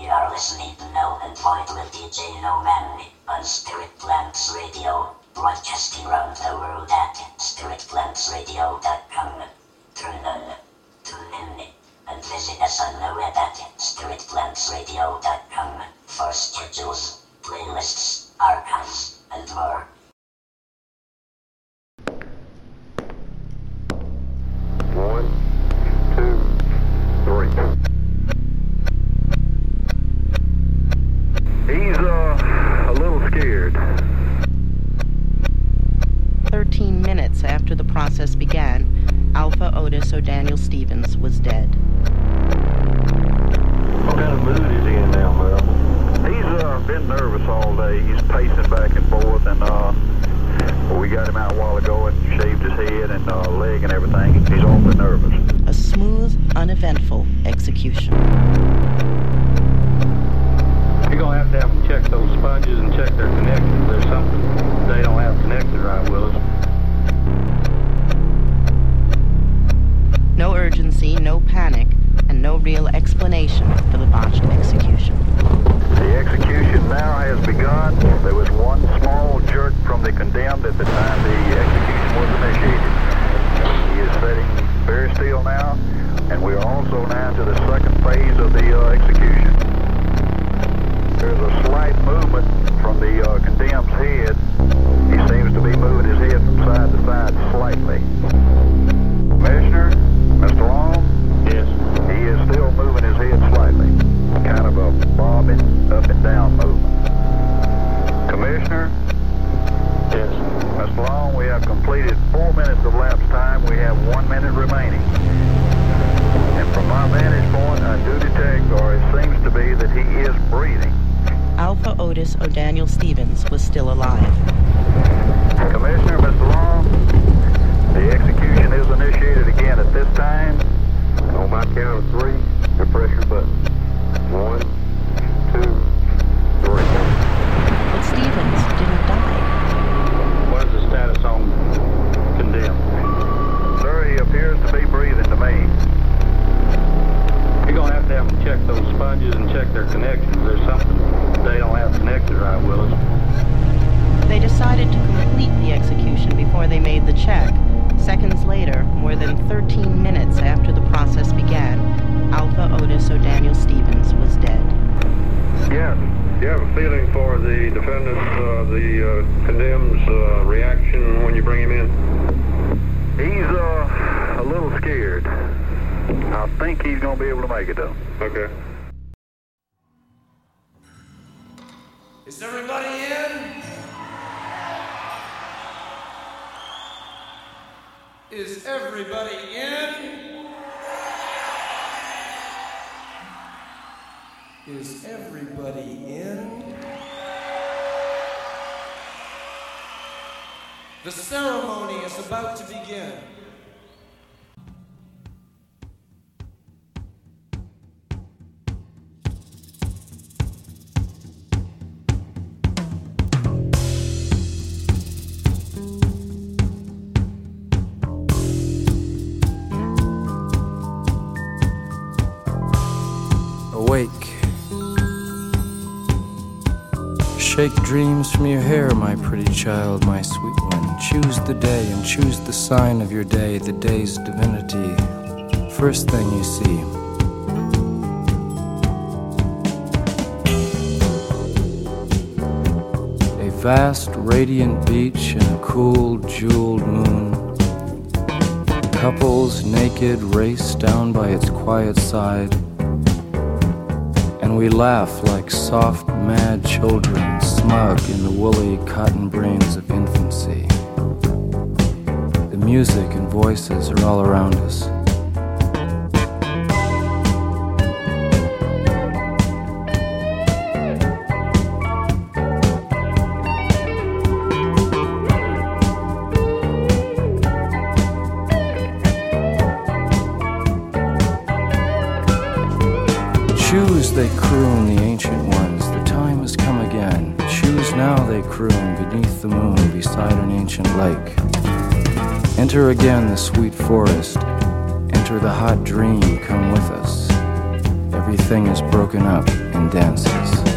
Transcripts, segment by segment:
are listening to Now and Fight with DJ No Man on Spirit Plants Radio, broadcasting around the world at spiritplantsradio.com. Turn on, tune in, and visit us on the web at spiritplantsradio.com for schedules, playlists, archives, and more. One, two, three. He's a little scared. 13 minutes after the process began, Alpha Otis O'Daniel Stevens was dead. What kind of mood is he in now, Mel? He's been nervous all day. He's pacing back and forth, and we got him out a while ago and shaved his head and leg and everything. He's awfully nervous. A smooth, uneventful execution. You're going to have them check those sponges and check their connections. There's something they don't have connected right, Willis. No urgency, no panic, and no real explanation for the botched execution. The execution now has begun. There was one small jerk from the condemned at the time the execution was initiated. He is sitting very still now, and we are also now to the second phase of the execution. There's a slight movement from the condemned's head. He seems to be moving his head from side to side slightly. Commissioner, Mr. Long? Yes. He is still moving his head slightly. Kind of a bobbing up and down movement. Commissioner? Yes. Mr. Long, we have completed 4 minutes of lapse time. We have 1 minute remaining. And from my vantage point, I do detect, or it seems to be, that he is breathing. Alpha Otis O'Daniel Stevens was still alive. Commissioner, Mr. Long, the execution is initiated again at this time. On my count of three, the pressure button. 1, 2, 3. But Stevens didn't die. What is the status on condemned? Sir, he appears to be breathing to me. You're going to have them check those sponges and check their connections. There's something they don't have connected right, Willis. They decided to complete the execution before they made the check. Seconds later, more than 13 minutes after the process began, Alpha Otis O'Daniel Stevens was dead. Yes. Do you have a feeling for the defendant, the condemned's reaction when you bring him in? He's a little scared. I think he's going to be able to make it, though. Okay. Is everybody in? Is everybody in? Is everybody in? The ceremony is about to begin. Awake. Shake dreams from your hair, my pretty child, my sweet one. Choose the day and choose the sign of your day, the day's divinity. First thing you see. A vast, radiant beach and a cool, jeweled moon. Couples naked race down by its quiet side. And we laugh like soft, mad children, smug in the woolly cotton brains of infancy. The music and voices are all around us. Choose, they croon, the ancient ones, the time has come again. Choose now, they croon, beneath the moon, beside an ancient lake. Enter again the sweet forest, enter the hot dream, come with us. Everything is broken up and dances.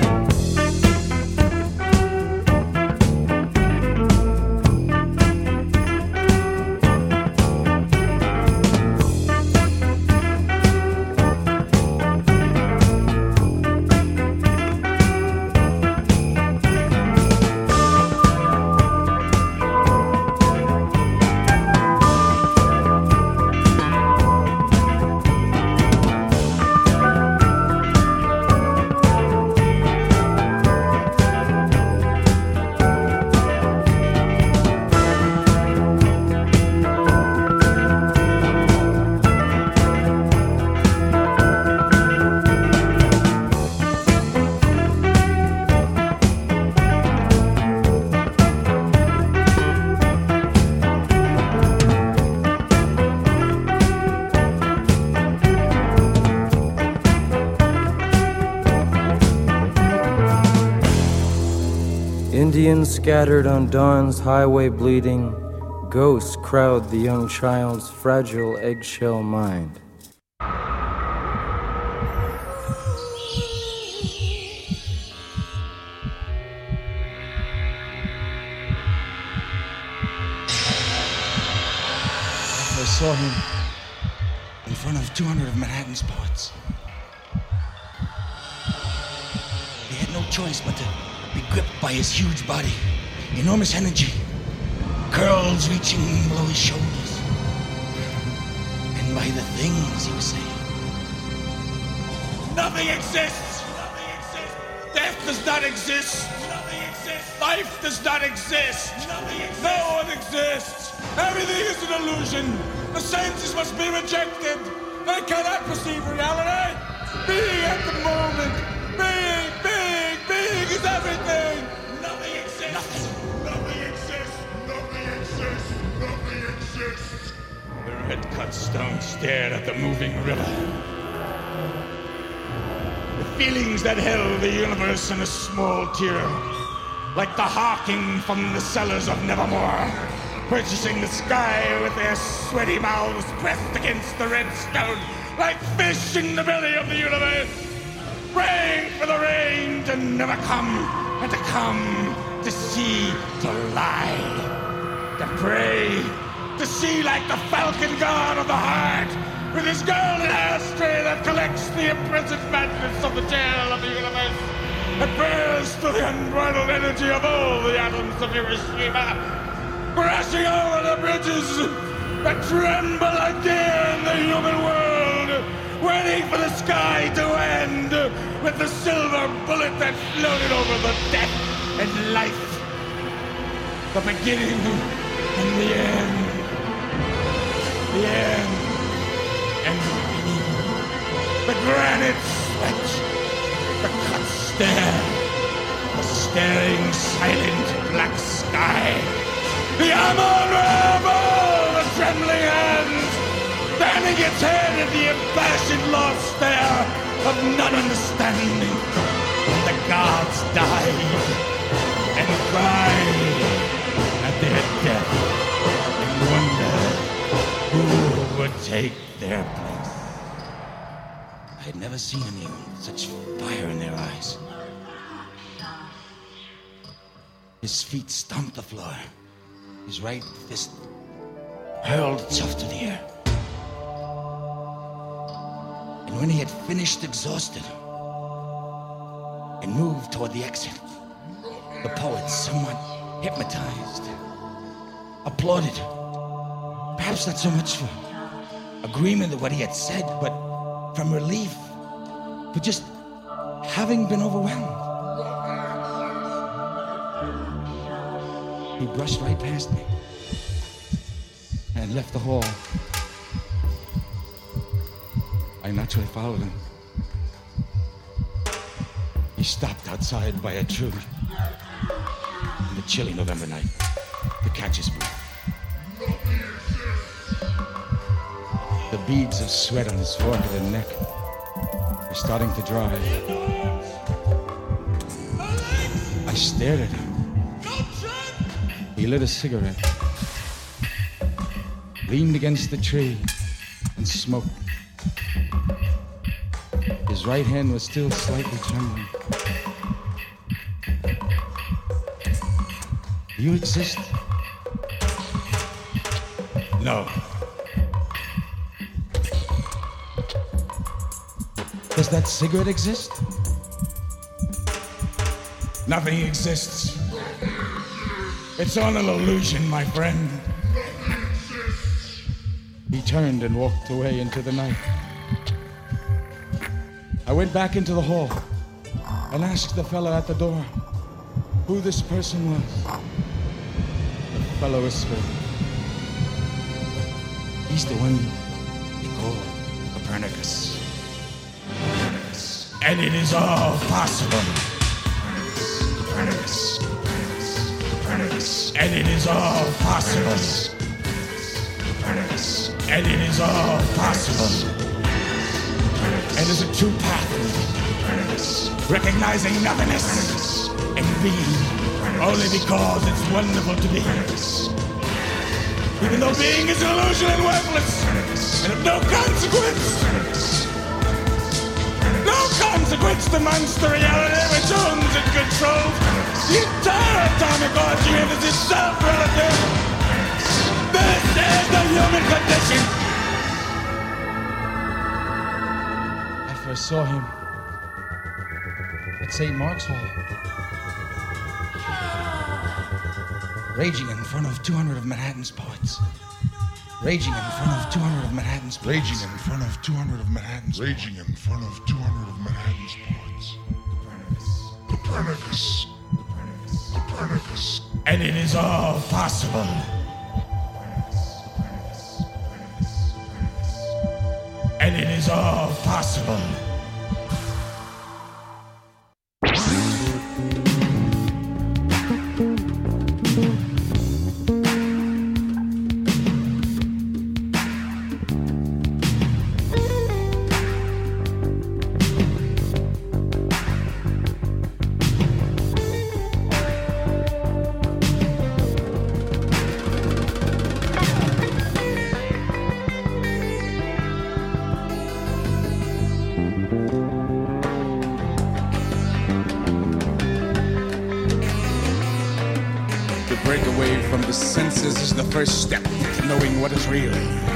Indians scattered on dawn's highway bleeding, ghosts crowd the young child's fragile eggshell mind. I saw him in front of 200 of Manhattan's poets. He had no choice but to be gripped by his huge body, enormous energy, curls reaching below his shoulders, and by the things he was saying. Nothing exists! Nothing exists! Death does not exist! Nothing exists! Life does not exist! Nothing exists! No one exists! Everything is an illusion! The senses must be rejected! They cannot perceive reality! Being at the moment! Being is everything! Nothing exists! Nothing! Nothing exists! Nothing exists! Nothing exists! The red-cut stone stared at the moving river. The feelings that held the universe in a small tear, like the hawking from the cellars of Nevermore, purchasing the sky with their sweaty mouths pressed against the red stone, like fish in the belly of the universe, praying for the rain to never come, and to come, to see, to lie, to pray, to see like the falcon god of the heart, with his golden ashtray that collects the imprisoned madness of the tail of the universe, that bears to the unbridled energy of all the atoms of Hiroshima, crashing over the bridges that tremble again the human world, waiting for the sky to end with the silver bullet that floated over the death and life, the beginning and the end, the end and the beginning, the granite sweat, the cut stare, the staring silent black sky, the Amon Rebel, the trembling hands, bending its head at the impassioned lost stare of non-understanding. The gods died and cried at their death and wondered who would take their place. I had never seen anyone with such fire in their eyes. His feet stomped the floor. His right fist hurled itself to the air. And when he had finished exhausted and moved toward the exit, the poet, somewhat hypnotized, applauded. Perhaps not so much for agreement with what he had said, but from relief for just having been overwhelmed. He brushed right past me and left the hall. I naturally followed him. He stopped outside by a tree in the chilly November night to catch his breath. The beads of sweat on his forehead and neck were starting to dry. I stared at him. He lit a cigarette, leaned against the tree, and smoked. His His right hand was still slightly trembling. You exist? No. Does that cigarette exist? Nothing exists. It's all an illusion, my friend. He turned and walked away into the night. I went back into the hall and asked the fellow at the door who this person was. The fellow whispered, "He's the one they call Copernicus. And it is all possible. Copernicus. And it is all possible. Copernicus. And it is all possible. And there's a true path. Recognizing nothingness and being only because it's wonderful to be. Even though being is an illusion and worthless and of no consequence. No consequence amongst the reality which owns and controls the entire atomic orgy and is itself relative. This is the human condition. I first saw him at St. Mark's Hall, raging in front of 200 of Manhattan's poets. Raging in front of 200 of Manhattan's poets. Raging in front of 200 of Manhattan's poets. Raging in front of 200 of Manhattan's poets. Copernicus. Copernicus. And it is all possible. And it is all possible. First step to knowing what is real.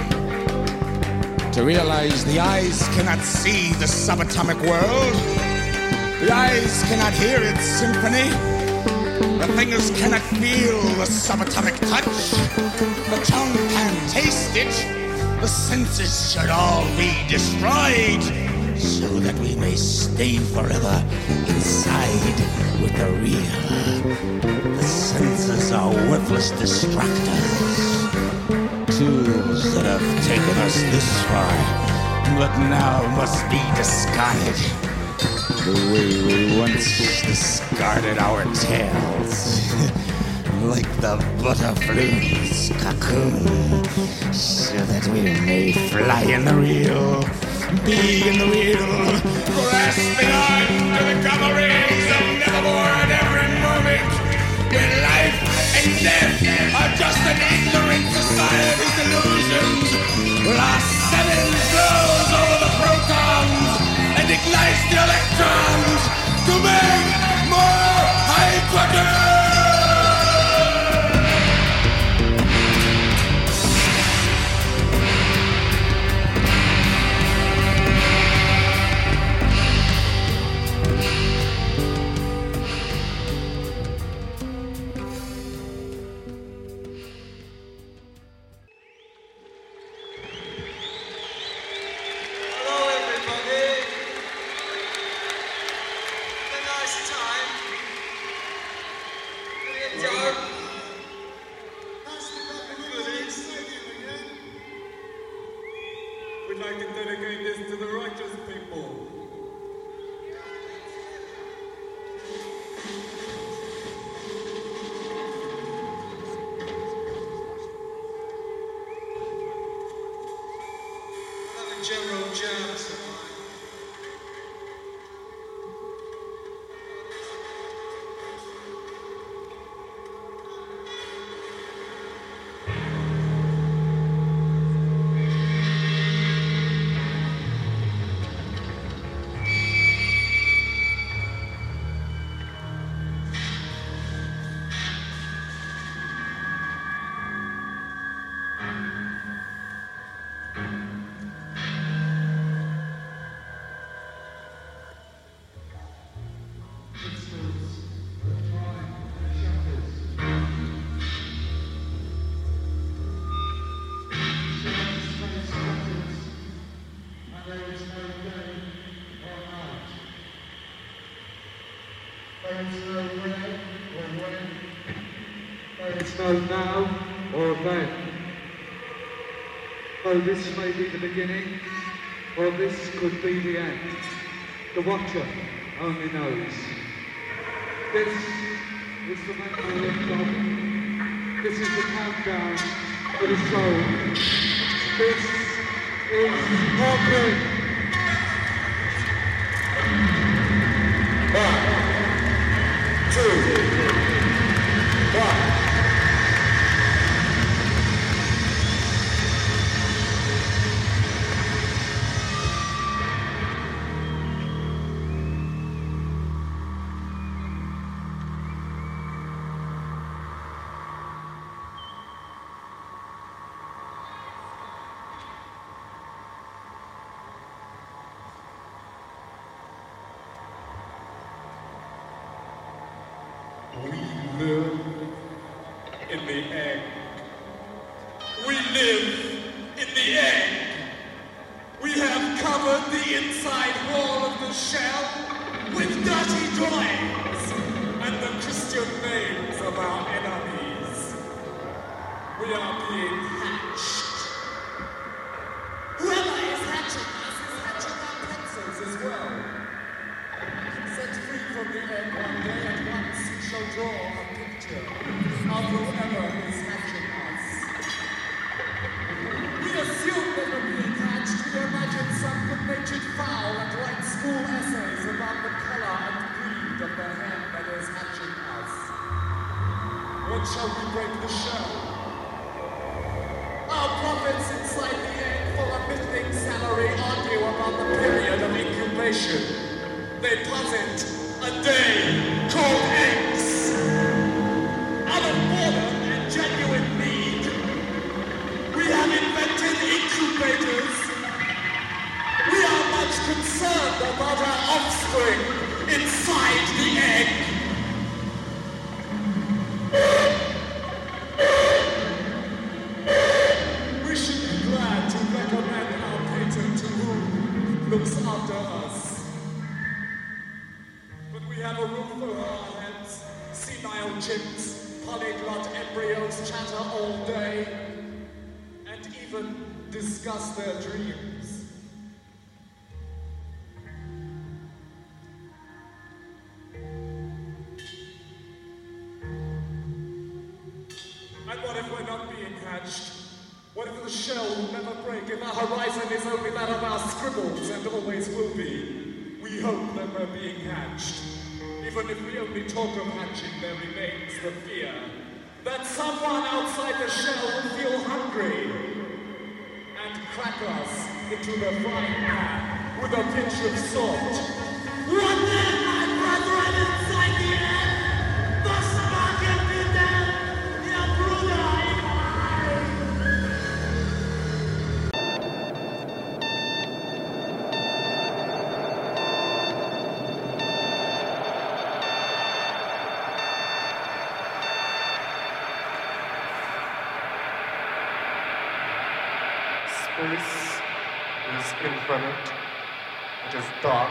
To realize the eyes cannot see the subatomic world. The eyes cannot hear its symphony. The fingers cannot feel the subatomic touch. The tongue can't taste it. The senses should all be destroyed so that we may stay forever inside with the real. The senses are worthless distractors. Tools that have taken us this far, but now must be discarded. The way we once discarded our tails. Like the butterfly's cocoon, so that we may fly in the real, be in the real, grasping on to the coverings of nevermore at every moment, when life and death are just an ignorant society's delusions. Last seven blows over the protons and ignites the electrons to make more high-quater. Let us know where or when. Let us know now or then. Oh, this may be the beginning, or this could be the end. The watcher only knows. This is the memory of God. This is the countdown for the soul. This is Hawking. 1, 2, 1. We live in the egg. We live in the egg. We have covered the inside wall of the shell with dirty drawings and the Christian names of our enemies. We are being hatched. Whoever is hatching us is hatching our pencils as well. Set free from the egg one day at once shall draw a picture of whoever is hatching us. We assume that we're being hatched. We imagine some good-natured fowl and write school essays about the color and breed of the hen that is hatching us. When shall we break the shell? Our prophets inside the egg for a middling salary argue about the period of incubation. They posit a day called eggs. Out of boredom and genuine need, we have invented incubators. We are much concerned about our offspring inside the egg. We should be glad to recommend our patent to whom looks after us. We have a roof over our heads, senile chimps, polyglot embryos chatter all day, and even discuss their dreams. And what if we're not being hatched? What if the shell will never break, if our horizon is only that of our scribbles and always will be? We hope that we're being hatched. Even if we only talk of hatching, there remains the fear that someone outside the shell will feel hungry and crack us into the frying pan with a pinch of salt. What then, my brethren, inside the egg? The spark be dead, your brother in Space is infinite. It is dark.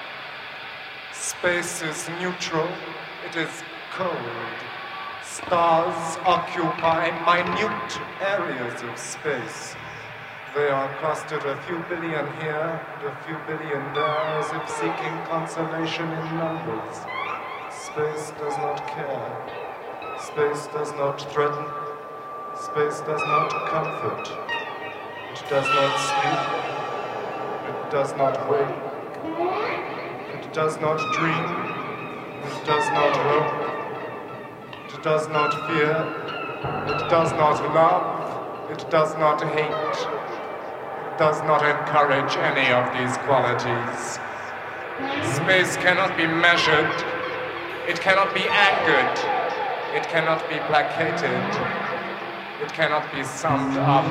Space is neutral. It is cold. Stars occupy minute areas of space. They are clustered a few billion here and a few billion there, as if seeking consolation in numbers. Space does not care. Space does not threaten. Space does not comfort. It does not sleep. It does not wake. It does not dream. It does not hope. It does not fear. It does not love. It does not hate. It does not encourage any of these qualities. Space cannot be measured. It cannot be angered. It cannot be placated. It cannot be summed up.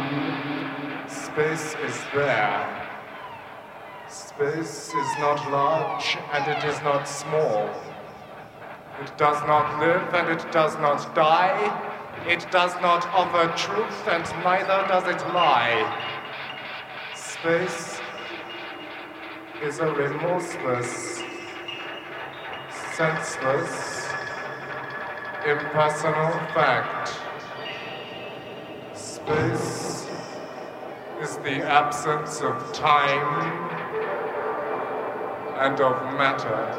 Space is there. Space is not large and it is not small. It does not live and it does not die. It does not offer truth and neither does it lie. Space is a remorseless senseless, impersonal fact. Space is the absence of time and of matter.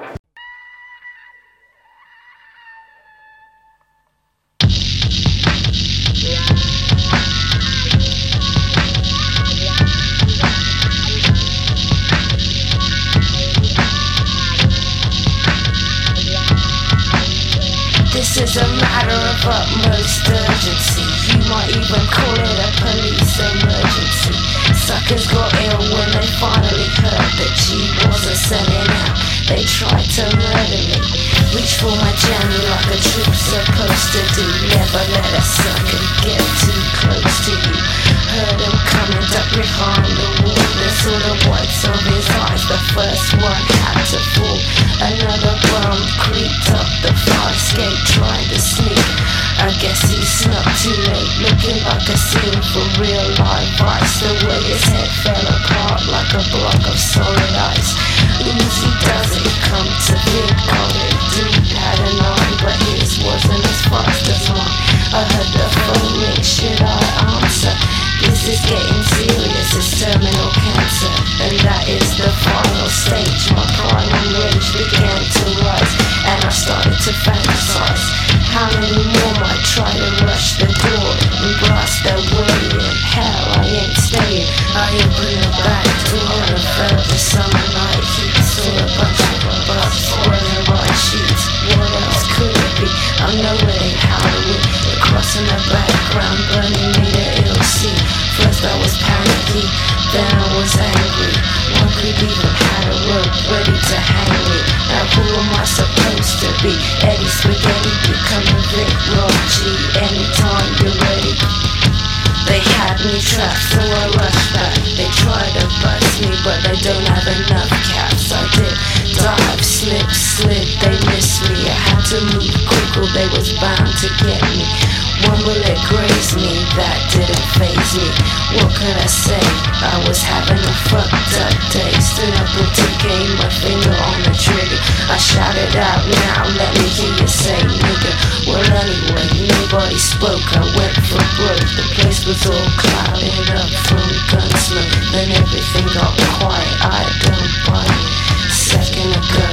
This is a matter of utmost urgency. You might even call it a police emergency. Suckers got ill when they finally heard that G wasn't selling out. They tried to murder me. Reach for my jammy like a troop's supposed to do. Never let a sucker get too close to you. Heard him coming up behind the wall. They saw the whites of his eyes. The first one had to fall. Another bum creeped up the fire escape, trying to sneak. I guess he snuck too late, looking like a scene from real life ice. The way his head fell apart like a block of solid ice. Uzi does it, come to think of it. Dude had an arm, but his wasn't as fast as mine. I heard the phone ring, should I answer? This is getting serious, it's terminal cancer. And that is the final stage. My primal rage began to rise, and I started to fantasize. How many more might try to rush the door and blast their way in? Hell, I ain't staying. I opened the back door and felt the summer night heat. Saw a bunch of bugs wearing white sheets. What else could it be? I'm nowhere Halloween. The cross in the background burning made an ill scene. First I was panicky, then I was angry. One could even had a rope ready to hang me. Now who am I supposed to be? Eddie Spaghetti becoming Vic Rob G. Anytime you're ready. They had me trapped, so I rushed back. They tried to bust me, but they don't have enough caps. I did dive, slip, slid, they missed me. I had to move quick or they was bound to get me. One bullet grazed me, that didn't faze me. What could I say? I was having a fucked up day. Stood up and took aim, my finger on the trigger. I shouted out, now let me hear you say nigga. Well anyway, nobody spoke, I went for broke. The place was all clouded up from gunsmoke. Then everything got quiet, I don't buy it. Second ago,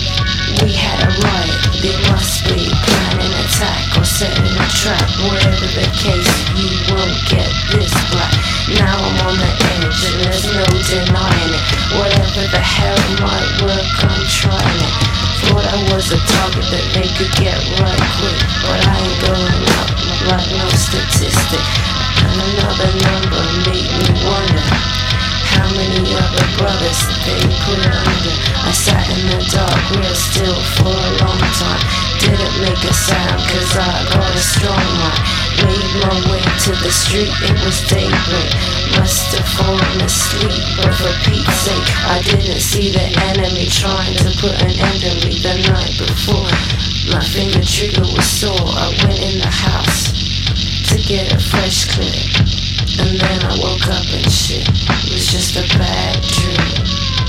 we had a riot. They must be planning an attack or setting a trap. Whatever the case, you won't get this black. Now I'm on the edge and there's no denying it. Whatever the hell might work, I'm trying it. Thought I was a target that they could get right quick, but I ain't going up like no statistic. And another number made me wonder how many other brothers they put under. I sat in the dark real still for a long time. Didn't make a sound cause I got a strong mind. Made my way to the street, it was daybreak. Must have fallen asleep, but for Pete's sake I didn't see the enemy trying to put an end to me the night before. My finger trigger was sore, I went in the house to get a fresh clip. And then I woke up and shit, it was just a bad dream.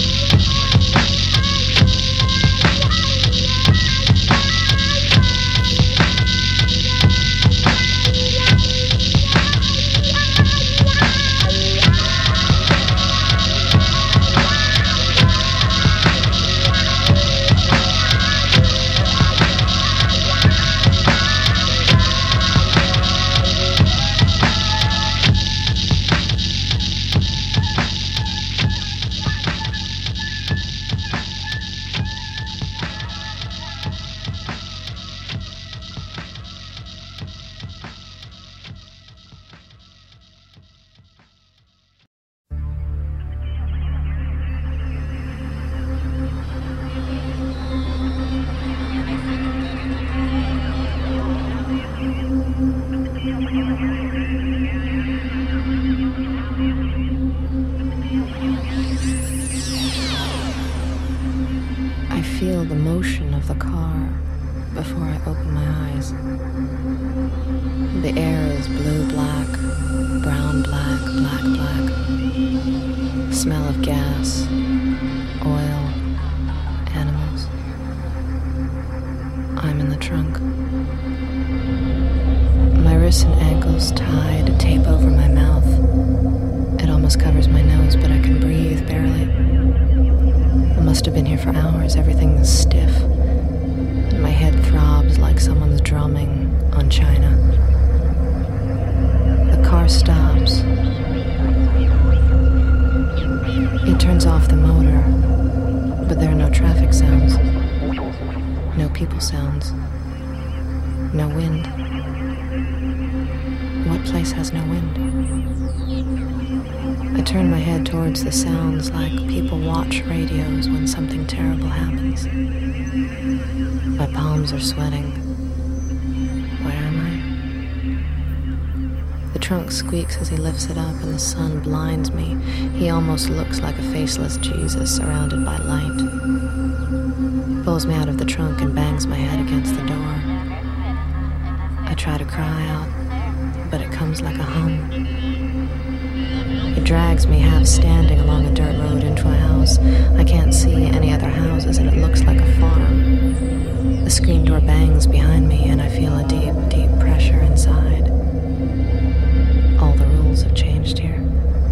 I feel the motion of the car before I open my eyes. The air is blue-black, brown-black, black-black. Smell of gas, oil, animals. trunk. My wrists and ankles tied, tape over my mouth. It almost covers my nose, but I can breathe barely. I must have been here for hours. Everything is stiff. And my head throbs like someone's drumming on china. The car stops. It turns off the motor, but there are no traffic sounds. No people sounds. No wind. What place has no wind? I turn my head towards the sounds like people watch radios when something terrible happens. My palms are sweating. Where am I? The trunk squeaks as he lifts it up and the sun blinds me. He almost looks like a faceless Jesus surrounded by light. Pulls me out of the trunk and bangs my head against the door. I try to cry out, but it comes like a hum. It drags me half standing along a dirt road into a house. I can't see any other houses and it looks like a farm. The screen door bangs behind me and I feel a deep, deep pressure inside. All the rules have changed here.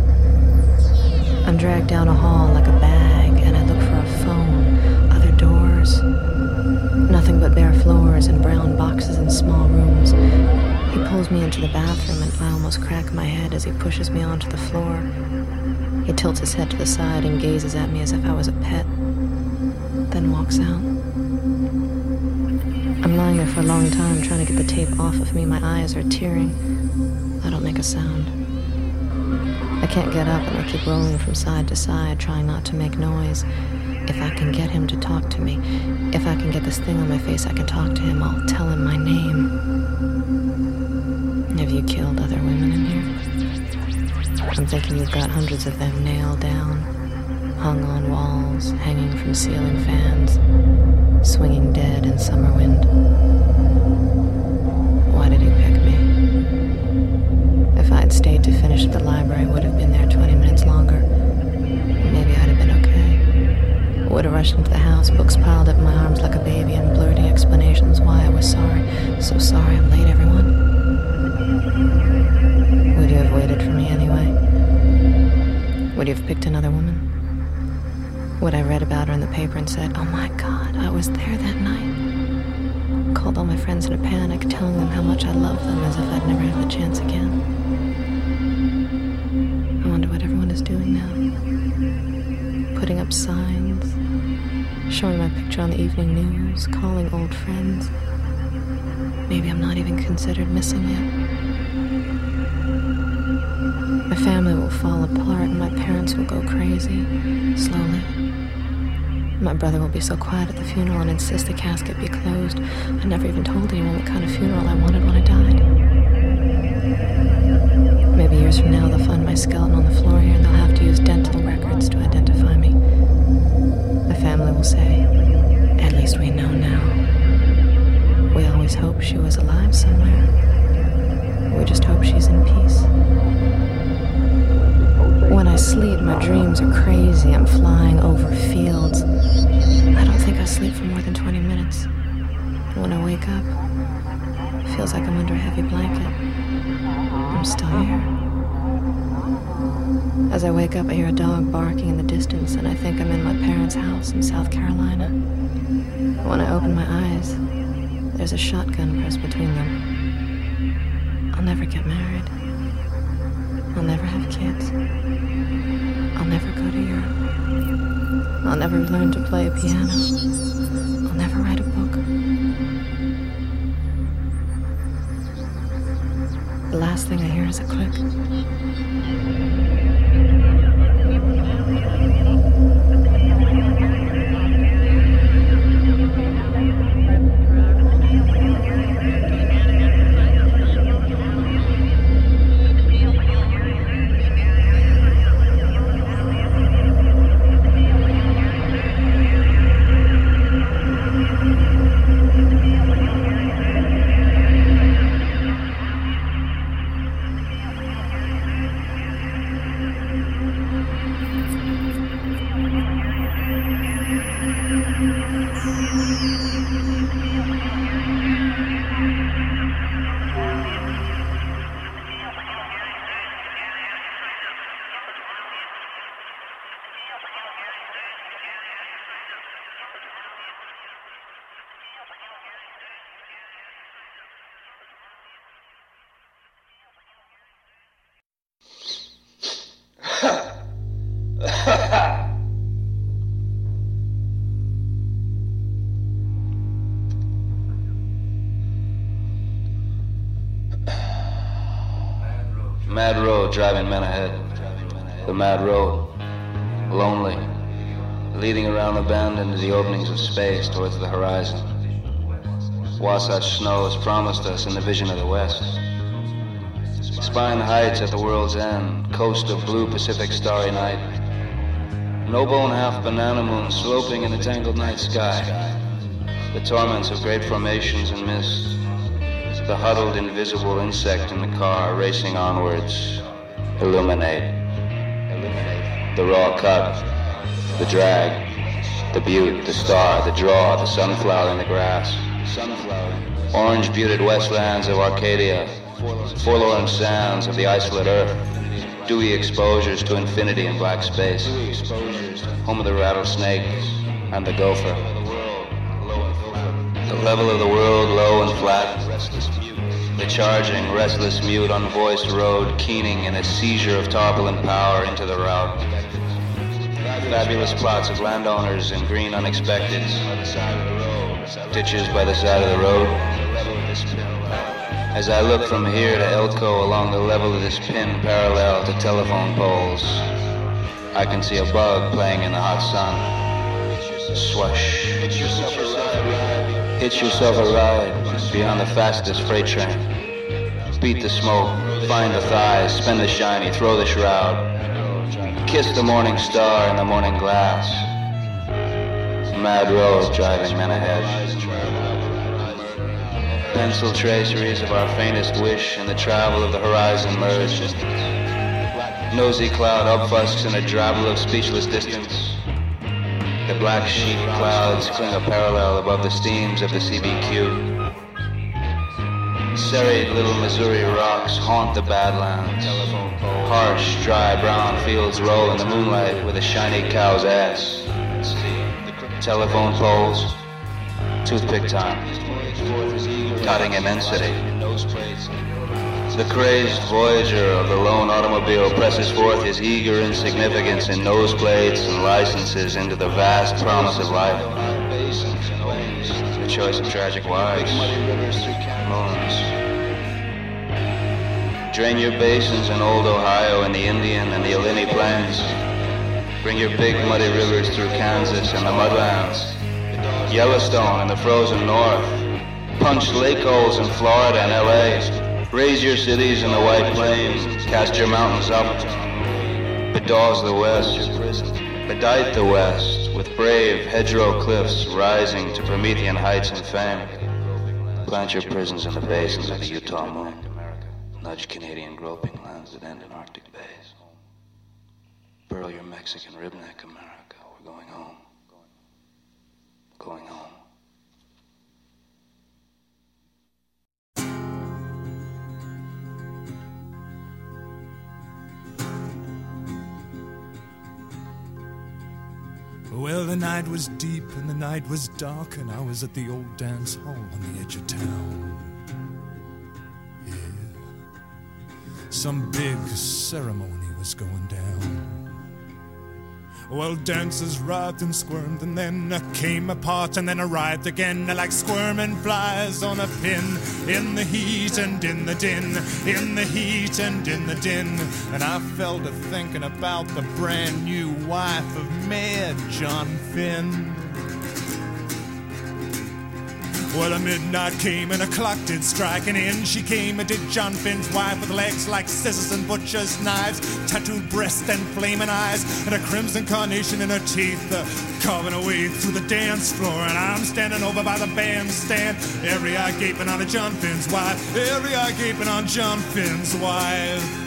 I'm dragged down a hall like a bag and I look for a phone, other doors. Nothing but bare floors and brown boxes in small rooms. He pulls me into the bathroom and I almost crack my head as he pushes me onto the floor. He tilts his head to the side and gazes at me as if I was a pet, then walks out. I'm lying there for a long time trying to get the tape off of me. My eyes are tearing. I don't make a sound. I can't get up and I keep rolling from side to side, trying not to make noise. If I can get him to talk to me, if I can get this thing on my face, I can talk to him. I'll tell him my name. Have you killed other women in here? I'm thinking you've got hundreds of them nailed down, hung on walls, hanging from ceiling fans, swinging dead in summer wind. Why did he pick me? If I'd stayed to finish at the library, I would have been there 20 minutes longer. Maybe I'd have been okay. Would have rushed into the house, books piled up in my arms like a baby and blurting explanations why I was sorry. So sorry I'm late, everyone. Would you have waited for me anyway? Would you have picked another woman? Would I read about her in the paper and said, oh my God, I was there that night? Called all my friends in a panic, telling them how much I loved them as if I'd never have the chance again. I wonder what everyone is doing now. Putting up signs, showing my picture on the evening news, calling old friends. Maybe I'm not even considered missing yet. My family will fall apart and my parents will go crazy, slowly. My brother will be so quiet at the funeral and insist the casket be closed. I never even told anyone what kind of funeral I wanted when I died. Maybe years from now they'll find my skeleton on the floor here and they'll have to use dental records to identify me. My family will say, at least we know now. We always hoped she was alive somewhere. We just hope she's in peace. When I sleep, my dreams are crazy. I'm flying over fields. I don't think I sleep for more than 20 minutes. When I wake up, it feels like I'm under a heavy blanket. I'm still here. As I wake up, I hear a dog barking in the distance, and I think I'm in my parents' house in South Carolina. When I open my eyes, there's a shotgun pressed between them. I'll never get married. I'll never have kids. I'll never go to Europe. I'll never learn to play a piano. I'll never write a book. The last thing I hear is a click. Mad road driving men ahead. The mad road, lonely, leading around the bend into the openings of space towards the horizon. Wasatch snow has promised us in the vision of the west. Spine heights at the world's end, coast of blue Pacific starry night. No bone half banana moon sloping in the tangled night sky. The torments of great formations and mist. The huddled invisible insect in the car racing onwards. Illuminate. The raw cut, the drag, the butte, the star, the draw, the sunflower in the grass. Orange buted westlands of Arcadia, forlorn sands of the isolate earth, dewy exposures to infinity and black space, home of the rattlesnake and the gopher. The level of the world low and flat, the charging, restless, mute, unvoiced road keening in a seizure of tarpaulin power into the route. Fabulous plots of landowners in green unexpecteds, ditches by the side of the road. As I look from here to Elko along the level of this pin parallel to telephone poles, I can see a bug playing in the hot sun. Swash. Hitch yourself a ride beyond the fastest freight train. Beat the smoke, find the thighs, spend the shiny, throw the shroud. Kiss the morning star in the morning glass. Mad road driving men ahead. Pencil traceries of our faintest wish in the travel of the horizon merge. Nosy cloud upfusks in a drabble of speechless distance. The black sheep clouds cling a parallel above the steams of the CBQ. Serried little Missouri rocks haunt the Badlands. Harsh, dry, brown fields roll in the moonlight with a shiny cow's ass. Telephone poles, toothpick time, cutting immensity. The crazed voyager of the lone automobile presses forth his eager insignificance in nose plates and licenses into the vast promise of life. The choice of tragic wives, moons. Drain your basins in old Ohio and the Indian and the Illini plains. Bring your big muddy rivers through Kansas and the mudlands. Yellowstone and the frozen north. Punch lake holes in Florida and LA. Raise your cities in the White Plains. Cast your mountains up. Bedaws the west. Bedight the west with brave hedgerow cliffs rising to Promethean heights and fame. Plant your prisons in the basins of the Utah moon. Nudge Canadian groping lands that end in Arctic bays. Burl your Mexican ribneck, America. We're going home. Going home. Well, the night was deep and the night was dark, and I was at the old dance hall on the edge of town. Yeah, some big ceremony was going down. Well, dancers writhed and squirmed, and then came apart, and then arrived again, like squirming flies on a pin, in the heat and in the din, in the heat and in the din. And I fell to thinking about the brand new wife of Mad John Finn. Well, a midnight came and a clock did strike, and in she came, and did John Finn's wife, with legs like scissors and butcher's knives, tattooed breast and flaming eyes, and a crimson carnation in her teeth, carving her way through the dance floor. And I'm standing over by the bandstand, every eye gaping on a John Finn's wife, every eye gaping on John Finn's wife.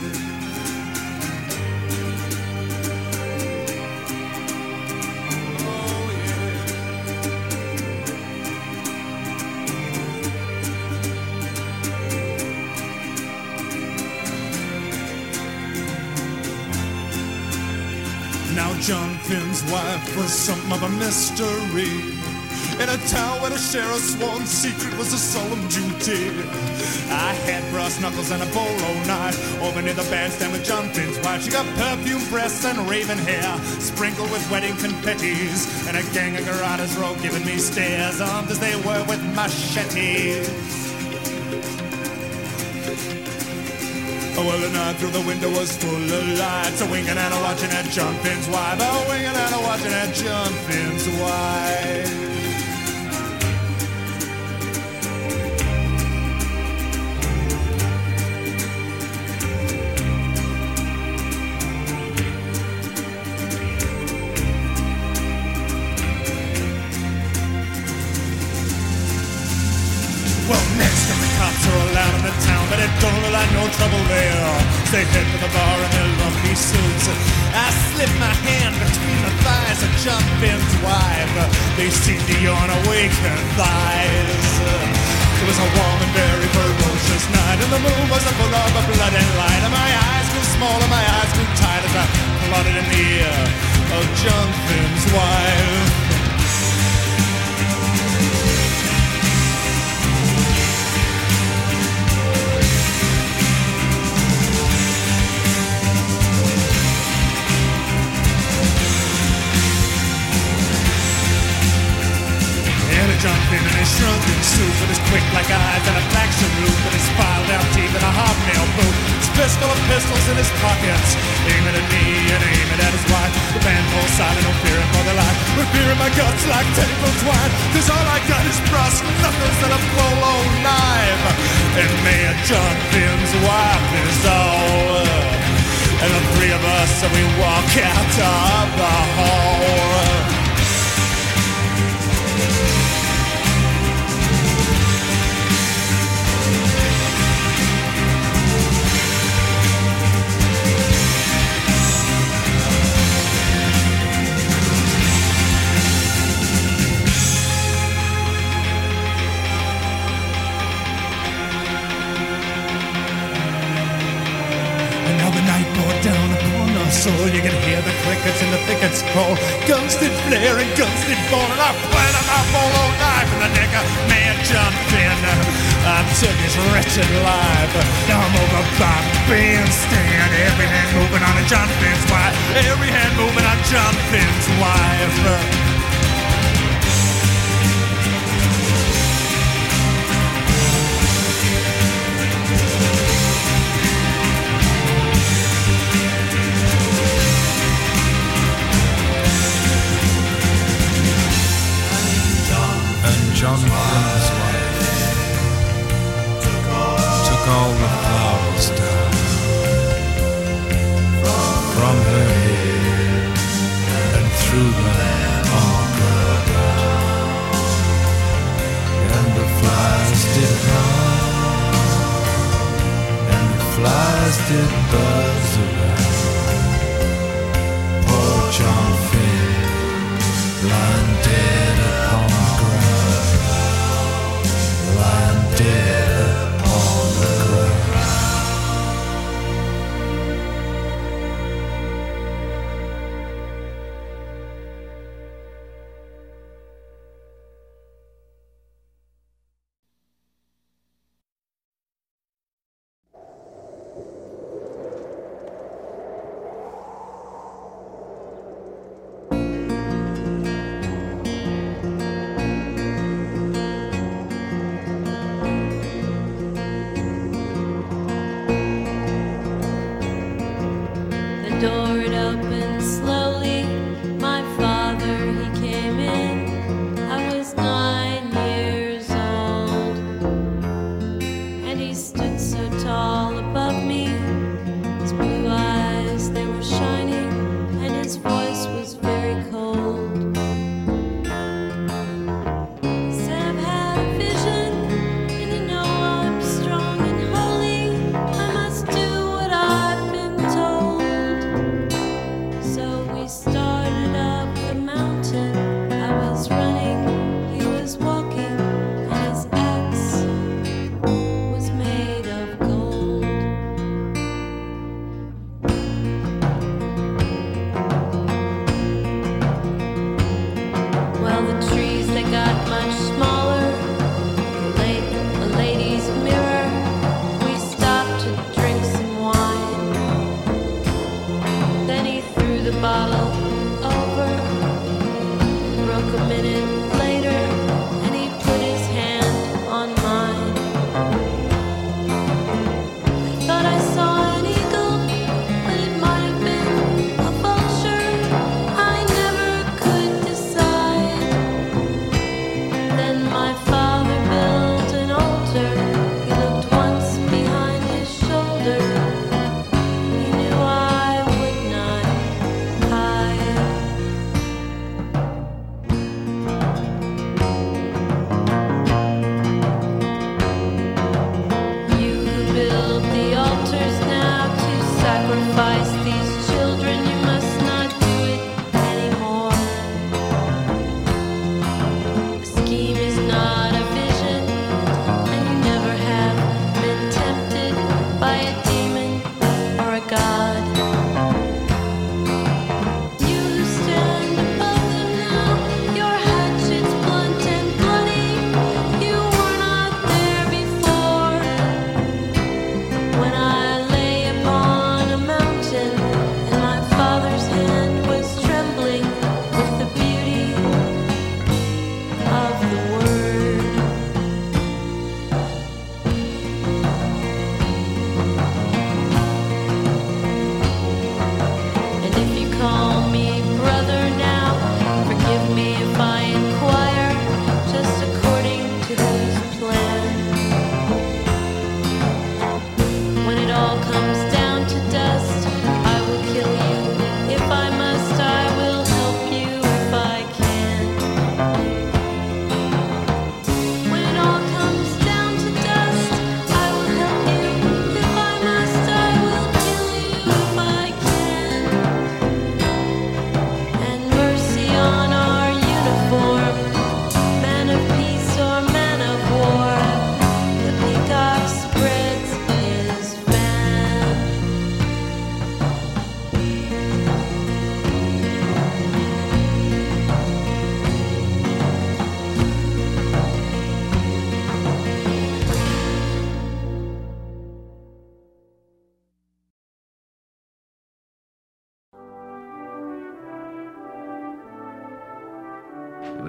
John Finn's wife was something of a mystery, in a town where to share a sworn secret was a solemn duty. I had brass knuckles and a bolo knife over near the bandstand with John Finn's wife. She got perfume breasts and raven hair, sprinkled with wedding confettis, and a gang of garrotes roll giving me stares, armed as they were with machetes. Well, the night through the window was full of lights. A winging and a watching at John Finn's wife. A winging and a watching at John Finn's wife. Well, next time the cops are all out in the town, but it don't look like no trouble there. They head for the bar in their lovely suits. I slip my hand between the thighs of John Finn's wife. They seem to yawn awake her thighs. It was a warm and very ferocious night, and the moon was full of a bloody light. And my eyes grew small and my eyes grew tight as I plodded in the ear of John Finn's wife. John Finn in his shrunken suit with his quick black eyes and a black salute with his filed out teeth and a hobnail boot. His fist full of pistols in his pockets, aiming at me and aiming at his wife. The band falls silent, no fearing for their life. With fear in my guts like tentacles twine, 'cause all I got is brass knuckles and a full-on knife. And me and John Finn's wife is all. And the three of us, so we walk out of the hall. So you can hear the crickets and the thickets call. Guns did flare and guns did fall, and I planted my full-on knife in the neck of man John Finn. I took his wretched life. Now I'm over by bandstand. Every hand moving on a John Finn's wife. Every hand moving on John Finn's wife. John Finn's wife took all the flowers down from her head and threw them on the ground. And the flies did hum, and the flies did buzz around. Poor John Finn, lying dead upon the ground. Lying dead upon the ground.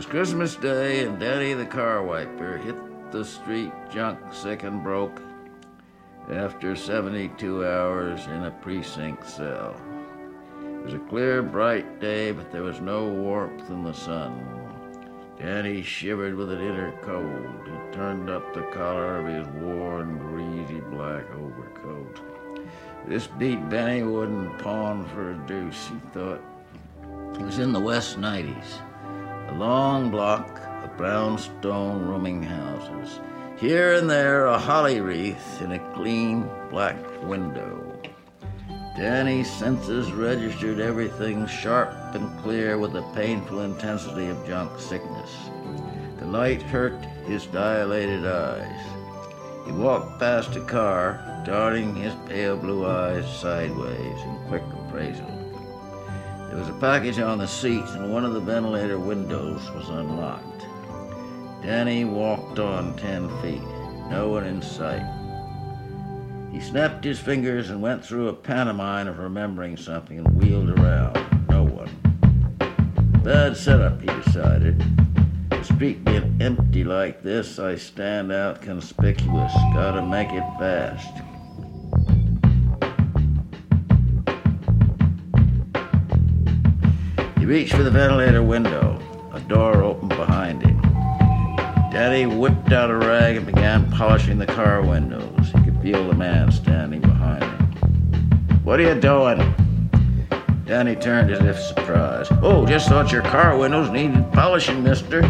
was Christmas Day, and Danny the car wiper hit the street junk sick and broke after 72 hours in a precinct cell. It was a clear, bright day, but there was no warmth in the sun. Danny shivered with an inner cold. He turned up the collar of his worn, greasy black overcoat. This beat Benny wouldn't pawn for a deuce, he thought. He was in the West 90s, a long block of brownstone rooming houses. Here and there, a holly wreath in a clean black window. Danny's senses registered everything sharp and clear with the painful intensity of junk sickness. The light hurt his dilated eyes. He walked past a car, darting his pale blue eyes sideways in quick appraisal. There was a package on the seat, and one of the ventilator windows was unlocked. Danny walked on 10 feet, no one in sight. He snapped his fingers and went through a pantomime of remembering something and wheeled around. No one. Bad setup, he decided. The street being empty like this, I stand out conspicuous. Gotta make it fast. He reached for the ventilator window. A door opened behind him. Danny whipped out a rag and began polishing the car windows. He could feel the man standing behind him. "What are you doing?" Danny turned as if surprised. "Oh, just thought your car windows needed polishing, mister."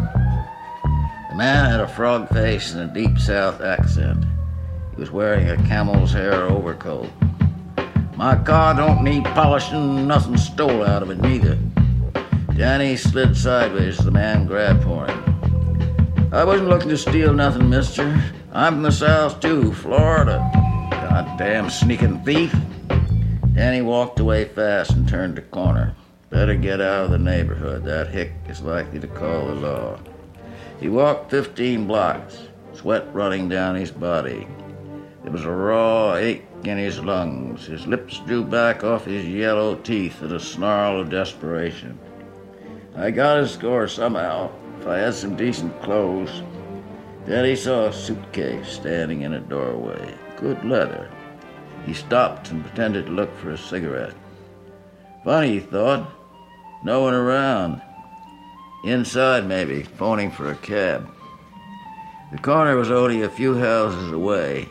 The man had a frog face and a deep South accent. He was wearing a camel's hair overcoat. "My car don't need polishing, nothing stole out of it neither." Danny slid sideways as the man grabbed for him. "I wasn't looking to steal nothing, mister. I'm from the South too, Florida. Goddamn sneaking thief." Danny walked away fast and turned the corner. Better get out of the neighborhood. That hick is likely to call the law. He walked 15 blocks, sweat running down his body. There was a raw ache in his lungs. His lips drew back off his yellow teeth in a snarl of desperation. "I got his score somehow, if I had some decent clothes." Then he saw a suitcase standing in a doorway. Good leather. He stopped and pretended to look for a cigarette. Funny, he thought. No one around. Inside, maybe, phoning for a cab. The corner was only a few houses away.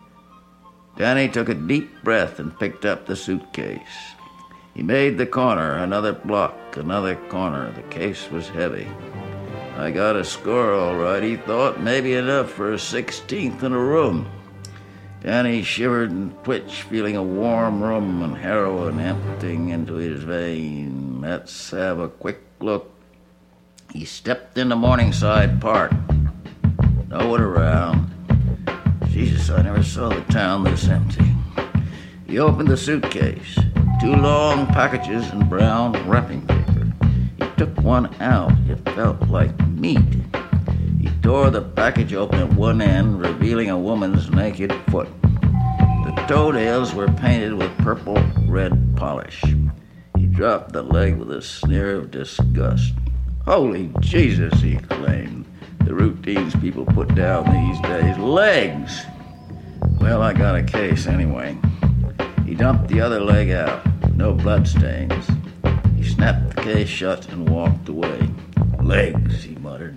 Danny took a deep breath and picked up the suitcase. He made the corner, another block, another corner. The case was heavy. "I got a score all right," he thought. "Maybe enough for a 16th in a room." Danny shivered and twitched, feeling a warm room and heroin emptying into his vein. Let's have a quick look. He stepped into Morningside Park. No one around. Jesus, I never saw the town this empty. He opened the suitcase. 2 long packages in brown wrapping paper. He took one out. It felt like meat. He tore the package open at one end, revealing a woman's naked foot. The toenails were painted with purple-red polish. He dropped the leg with a sneer of disgust. "Holy Jesus," he exclaimed. The routines people put down these days. Legs! Well, I got a case anyway. He dumped the other leg out. No bloodstains. He snapped the case shut and walked away. "Legs," he muttered.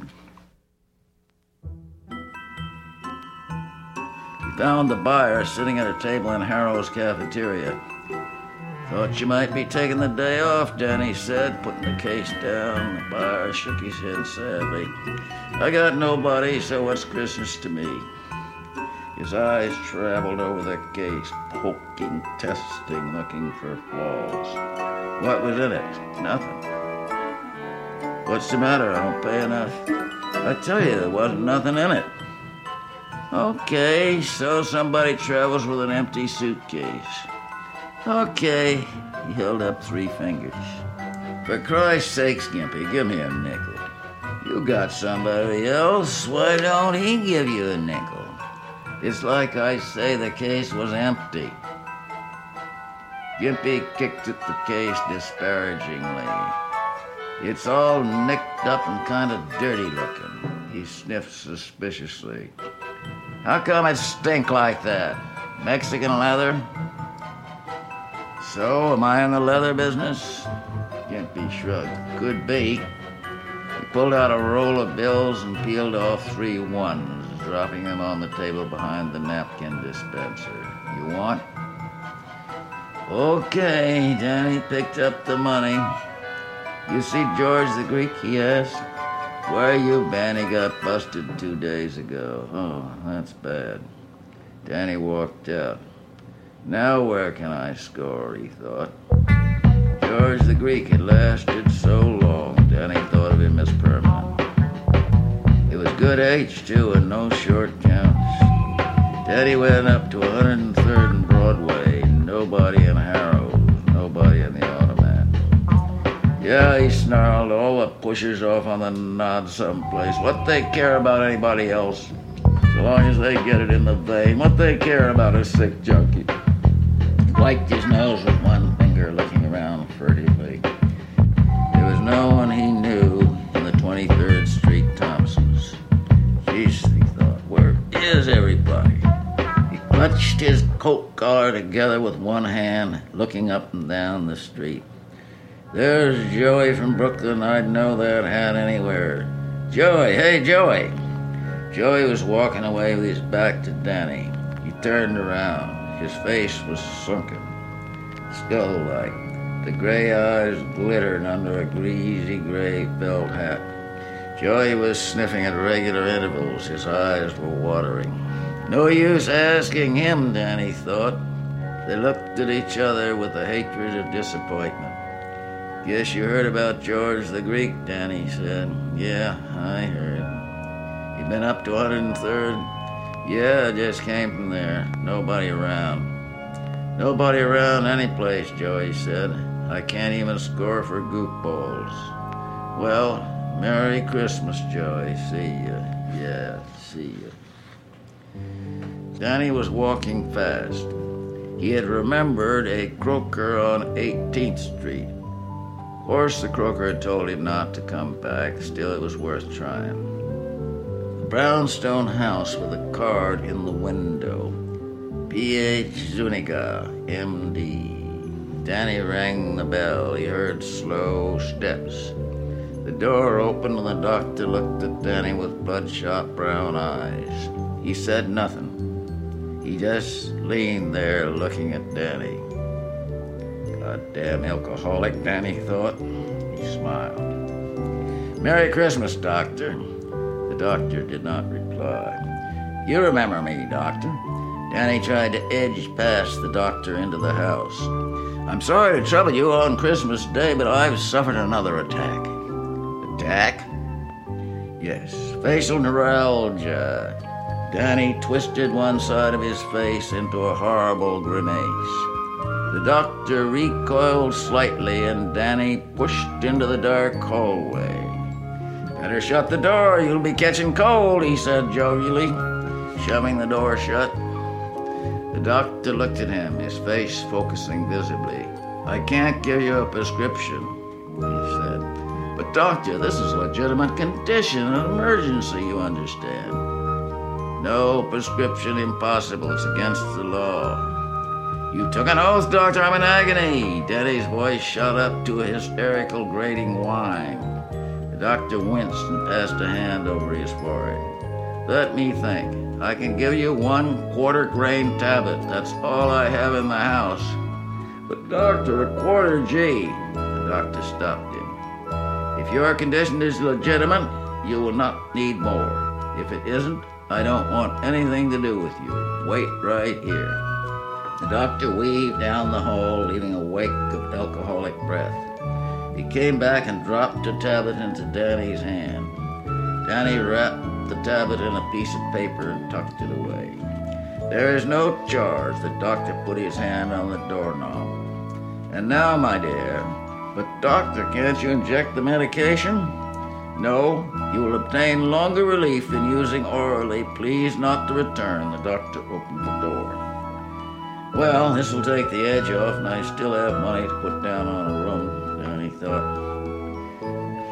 He found the buyer sitting at a table in Harrow's cafeteria. "Thought you might be taking the day off," Danny said, putting the case down. The buyer shook his head sadly. "I got nobody, so what's Christmas to me?" His eyes traveled over the case, poking, testing, looking for flaws. What was in it? Nothing. "What's the matter? I don't pay enough." "I tell you, there wasn't nothing in it." "Okay, so somebody travels with an empty suitcase." "Okay." He held up 3 fingers. "For Christ's sake, Skimpy, give me a nickel. You got somebody else. Why don't he give you a nickel? It's like I say the case was empty." Gimpy kicked at the case disparagingly. It's all nicked up and kind of dirty looking. He sniffed suspiciously. How come it stink like that? Mexican leather? So, am I in the leather business? Gimpy shrugged. Could be. He pulled out a roll of bills and peeled off 3 ones, dropping them on the table behind the napkin dispenser. You want? Okay, Danny picked up the money. You see George the Greek, he asked. Where you been? He got busted 2 days ago. Oh, that's bad. Danny walked out. Now where can I score, he thought. George the Greek had lasted so long, Danny thought of him as permanent. It was good H, too, and no short counts. Danny went up to 103rd and Broadway. Nobody in Harrow's, nobody in the Automat. Yeah, he snarled, all the pushers off on the nod someplace. What they care about anybody else? So long as they get it in the vein. What they care about a sick junkie? Wiped his nose with one finger, looking around furtively. There was no one he knew in the 23rd Street Thompsons. Jeez, he thought, where is everybody? He clutched his coat collar together with one hand, looking up and down the street. There's Joey from Brooklyn. I'd know that hat anywhere. Joey, hey, Joey. Joey was walking away with his back to Danny. He turned around. His face was sunken, skull-like. The gray eyes glittered under a greasy gray felt hat. Joey was sniffing at regular intervals. His eyes were watering. No use asking him, Danny thought. They looked at each other with the hatred of disappointment. Guess you heard about George the Greek, Danny said. Yeah, I heard. You been up to 103rd? Yeah, I just came from there. Nobody around. Nobody around any place, Joey said. I can't even score for goofballs. Well, Merry Christmas, Joey. See ya. Yeah, see ya. Danny was walking fast. He had remembered a croaker on 18th Street. Of course, the croaker had told him not to come back. Still, it was worth trying. Brownstone house with a card in the window. P.H. Zuniga, M.D. Danny rang the bell. He heard slow steps. The door opened and the doctor looked at Danny with bloodshot brown eyes. He said nothing. He just leaned there looking at Danny. Goddamn alcoholic, Danny thought. He smiled. Merry Christmas, Doctor. The doctor did not reply. You remember me, Doctor. Danny tried to edge past the doctor into the house. I'm sorry to trouble you on Christmas Day, but I've suffered another attack. Attack? Yes, facial neuralgia. Danny twisted one side of his face into a horrible grimace. The doctor recoiled slightly, and Danny pushed into the dark hallway. Better shut the door, you'll be catching cold, he said jovially, shoving the door shut. The doctor looked at him, his face focusing visibly. I can't give you a prescription, he said. But doctor, this is a legitimate condition, an emergency, you understand. No prescription impossible, it's against the law. You took an oath, doctor, I'm in agony. Danny's voice shot up to a hysterical grating whine. The doctor winced and passed a hand over his forehead. Let me think. I can give you 1 quarter-grain tablet. That's all I have in the house. But doctor, a quarter G. The doctor stopped him. If your condition is legitimate, you will not need more. If it isn't, I don't want anything to do with you. Wait right here. The doctor weaved down the hall, leaving a wake of alcoholic breath. He came back and dropped a tablet into Danny's hand. Danny wrapped the tablet in a piece of paper and tucked it away. There is no charge. The doctor put his hand on the doorknob. And now, my dear, but doctor, can't you inject the medication? No, you will obtain longer relief than using orally. Please not to return. The doctor opened the door. Well, this will take the edge off, and I still have money to put down on a room, Danny thought.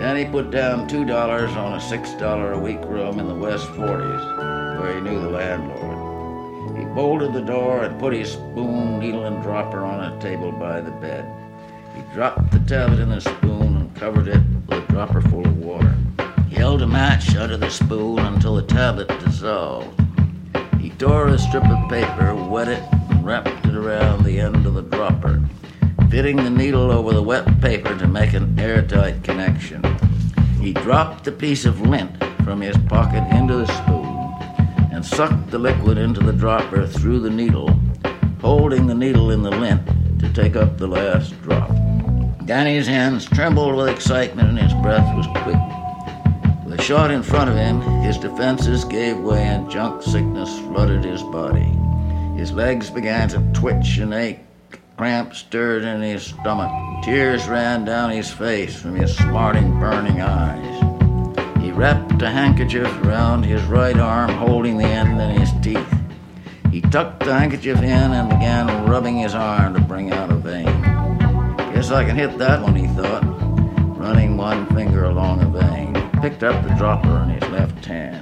Danny put down $2 on a $6 a week room in the West 40s, where he knew the landlord. He bolted the door and put his spoon, needle, and dropper on a table by the bed. He dropped the tablet in the spoon and covered it with a dropper full of water. He held a match out of the spoon until the tablet dissolved. He tore a strip of paper, wet it, and wrapped it around the end of the dropper, fitting the needle over the wet paper to make an airtight connection. He dropped a piece of lint from his pocket into the spoon and sucked the liquid into the dropper through the needle, holding the needle in the lint to take up the last drop. Danny's hands trembled with excitement and his breath was quick. With a shot in front of him, his defenses gave way and junk sickness flooded his body. His legs began to twitch and ache. Cramps stirred in his stomach. Tears ran down his face from his smarting, burning eyes. He wrapped a handkerchief around his right arm, holding the end in his teeth. He tucked the handkerchief in and began rubbing his arm to bring out a vein. Guess I can hit that one, he thought, running one finger along a vein. He picked up the dropper in his left hand.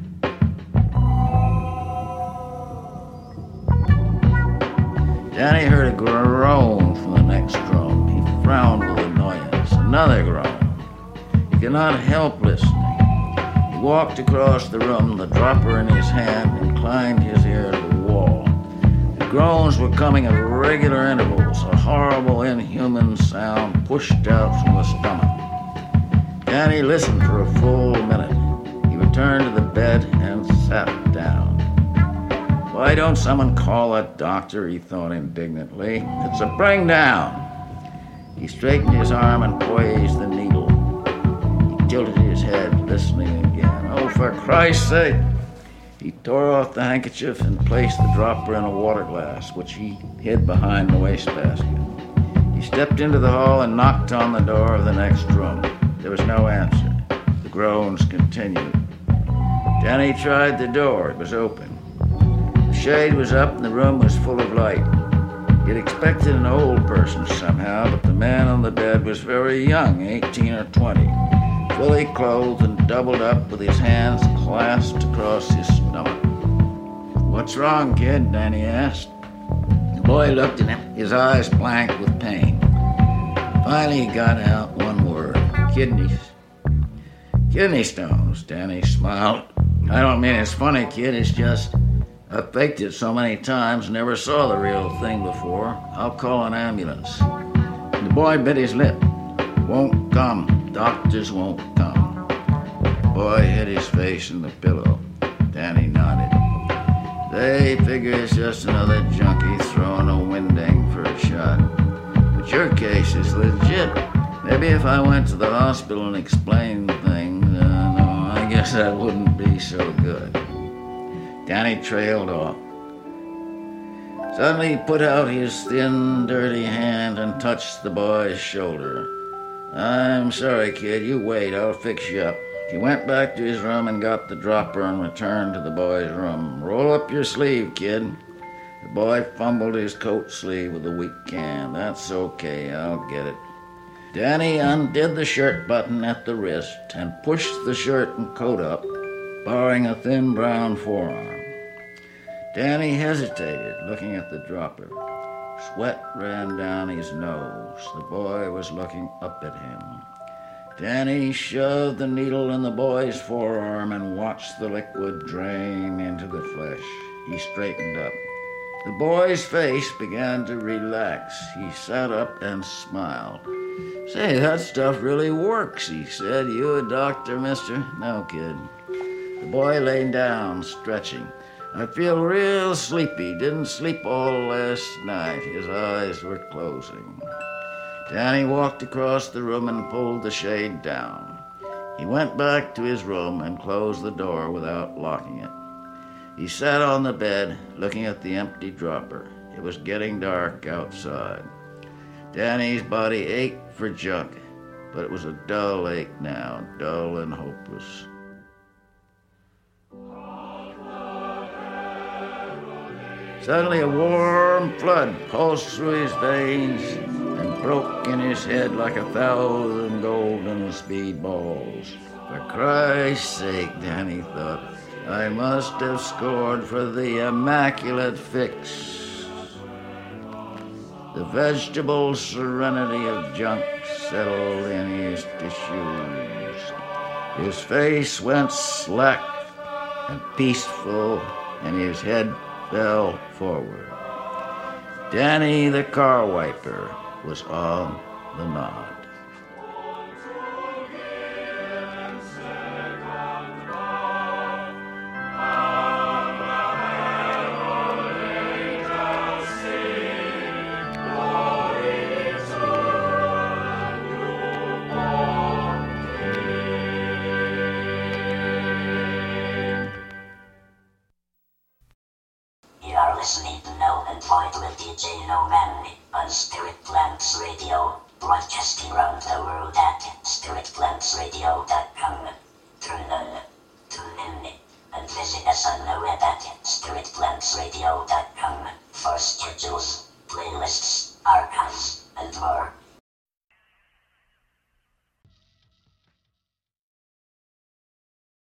Danny heard a groan from the next drum. He frowned with annoyance. Another groan. He could not help listening. He walked across the room, the dropper in his hand, and inclined his ear to the wall. The groans were coming at regular intervals, a horrible, inhuman sound pushed out from the stomach. Danny listened for a full minute. He returned to the bed and sat down. Why don't someone call a doctor, he thought indignantly. It's a bring down. He straightened his arm and poised the needle. He tilted his head, listening again. Oh, for Christ's sake! He tore off the handkerchief and placed the dropper in a water glass, which he hid behind the wastebasket. He stepped into the hall and knocked on the door of the next room. There was no answer. The groans continued. Danny tried the door. It was open. The shade was up and the room was full of light. He'd expected an old person somehow, but the man on the bed was very young, 18 or 20, fully clothed and doubled up with his hands clasped across his stomach. What's wrong, kid? Danny asked. The boy looked at him, his eyes blank with pain. Finally he got out one word. Kidneys. Kidney stones, Danny smiled. I don't mean it's funny, kid, it's just I've faked it so many times, never saw the real thing before. I'll call an ambulance. The boy bit his lip. Won't come. Doctors won't come. The boy hid his face in the pillow. Danny nodded. They figure it's just another junkie throwing a windang for a shot. But your case is legit. Maybe if I went to the hospital and explained things, no, I guess that wouldn't be so good. Danny trailed off. Suddenly he put out his thin, dirty hand and touched the boy's shoulder. I'm sorry, kid. You wait. I'll fix you up. He went back to his room and got the dropper and returned to the boy's room. Roll up your sleeve, kid. The boy fumbled his coat sleeve with a weak hand. That's okay. I'll get it. Danny undid the shirt button at the wrist and pushed the shirt and coat up, barring a thin brown forearm. Danny hesitated, looking at the dropper. Sweat ran down his nose. The boy was looking up at him. Danny shoved the needle in the boy's forearm and watched the liquid drain into the flesh. He straightened up. The boy's face began to relax. He sat up and smiled. Say, that stuff really works, he said. You a doctor, mister? No, kid. The boy lay down, stretching. I feel real sleepy. Didn't sleep all last night. His eyes were closing. Danny walked across the room and pulled the shade down. He went back to his room and closed the door without locking it. He sat on the bed, looking at the empty dropper. It was getting dark outside. Danny's body ached for junk, but it was a dull ache now, dull and hopeless. Suddenly a warm flood pulsed through his veins and broke in his head like 1,000 golden speedballs. For Christ's sake, Danny thought, I must have scored for the immaculate fix. The vegetable serenity of junk settled in his tissues. His face went slack and peaceful, and his head fell forward. Danny the car wiper was on the nod. You are listening to Null and Void with DJ No Manly on Spirit Plants Radio, broadcasting around the world at spiritplantsradio.com. Tune in and visit us on the web at spiritplantsradio.com for schedules, playlists, archives, and more.